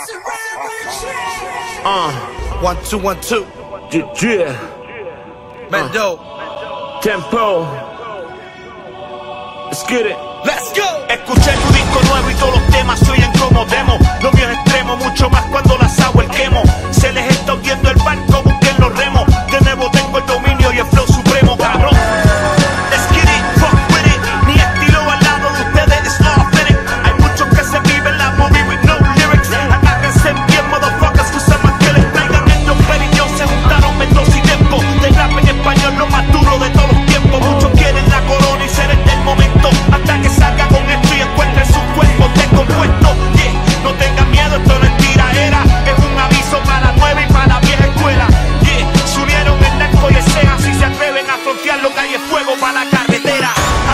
1, 2, 1, 2. Yeah. Mendo. Tempo. Let's get it. Let's go. Escuché tu disco nuevo y todos los temas se oyen como demo. Lo mío es extremo, mucho más cuando las hago el quemo. Se les está hundiendo el barco, busquen los remos. De nuevo tengo el dominio y el flow supremo, cabrón. Let's get it, fuck with it. Mi estilo al lado de ustedes es authentic. Hay muchos que se viven la movie with no lyrics. Agárrense bien, motherfuckers, que usan más que les traigan ellos. Pero ellos se juntaron Mendoza y Tempo. De rap en español lo más duro de todos los tiempos. Muchos quieren la corona y ser el del momento. Hasta que salga con esto y encuentre sus cuerpos descompuestos. Yeah, no tengan miedo, esto no es tiraera. Es un aviso para la nueva y para la vieja escuela. Yeah, se unieron el narco y el Sega. Si se atreven a frontear lo que hay es fuego para la carretera.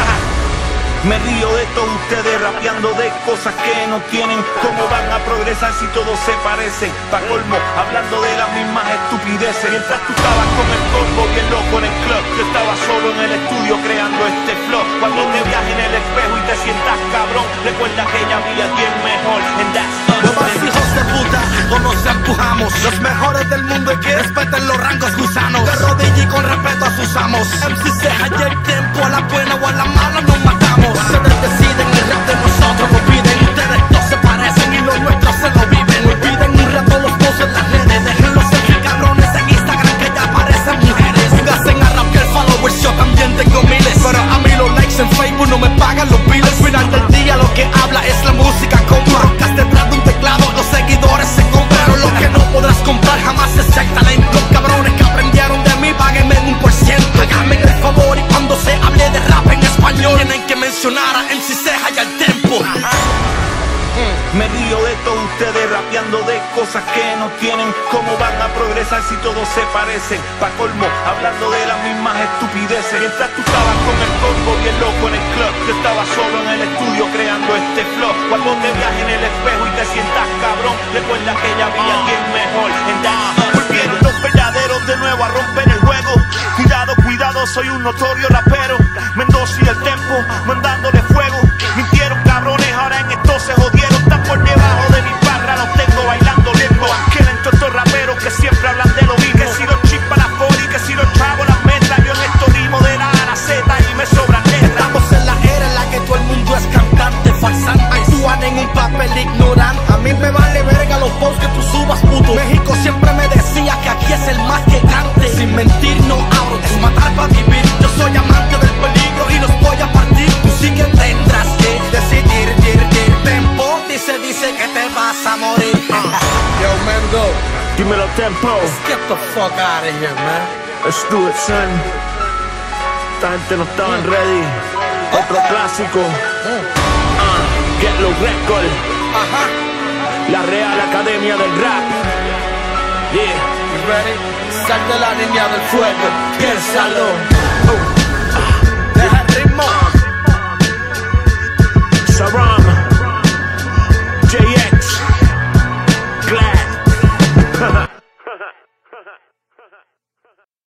Me río de todos ustedes rapeando de cosas que no tienen. ¿Cómo van a progresar si todos se parecen? Pa' colmo, hablando de las mismas estupideces. Mientras tú estabas con el combo bien loco en el club, yo estaba solo en el estudio creando este flow. Cuando te viajes en el espejo y te sientas cabrón, recuerda que ya había alguien mejor. And that's Los más hijos de puta, o nos empujamos. Los mejores del mundo y que respeten los rangos gusanos. De rodilla y con respeto a sus amos. MC Ceja y el Tempo, a la buena o a la mala nos matamos. Ustedes deciden, el rap de nosotros lo piden. Ustedes no se parecen y los nuestros se lo viven. Olviden un rato los posts en las redes. Déjenlos selfie cabrones en Instagram que ya parecen mujeres. Pónganse a rap que el followers yo también tengo miles. Pero a mí los likes en Facebook no me pagan los billes. Al final del día lo que habla es la música, compa. Rocas detrás de un teclado, los seguidores se compraron. Lo que no podrás comprar jamás es el talento. Los cabrones que aprendieron de mí, páguenme en 1%. Háganme el favor y cuando se hable de rap en español tienen que mencionar a MC Ceja y al Tempo. Me río de todos ustedes rapeando de cosas que no tienen. ¿Cómo van a progresar si todos se parecen? Pa' colmo, hablando de las mismas estupideces. Mientras tú estabas con el combo bien loco en el club, yo estaba solo en el estudio creando este flow. Cuando te viajes en el espejo y te sientas cabrón, recuerda que ya había alguien mejor. Volvieron los verdaderos de nuevo a romper el juego. Cuidado, cuidado, soy un notorio rapero. Mendoza y el Tempo, mandándole fuego. Mintieron cabrones, ahora en esto se jodieron. Están por debajo de mi barra, los tengo bailando limbo. Que lento estos raperos que siempre hablan de lo mismo. Que si los chispas las body, que si los chavos las metas. Yo en esto rimo de la A a la Z y me sobran letras. Estamos en la era en la que todo el mundo es cantante, farsante. Actúan en un papel ignorante. A mí me vale verga los posts que tú subas, puto. México siempre me decía que aquí es el más que cante. Sin mentir no abro, es matar para vivir. Yo soy amante del peligro y los voy a partir. Tú sí que tendrás que decidir. Tempo dice que te vas a morir. Yo, Mendo, Dímelo, Tempo. let's get the fuck out of here, man. Let's do it, son. Esta gente no estaban ready. Otro clásico. Get Low Record. Ajá. La Real Academia del Rap. Yeah. You ready? Sal de la línea del fuego. Piénsalo.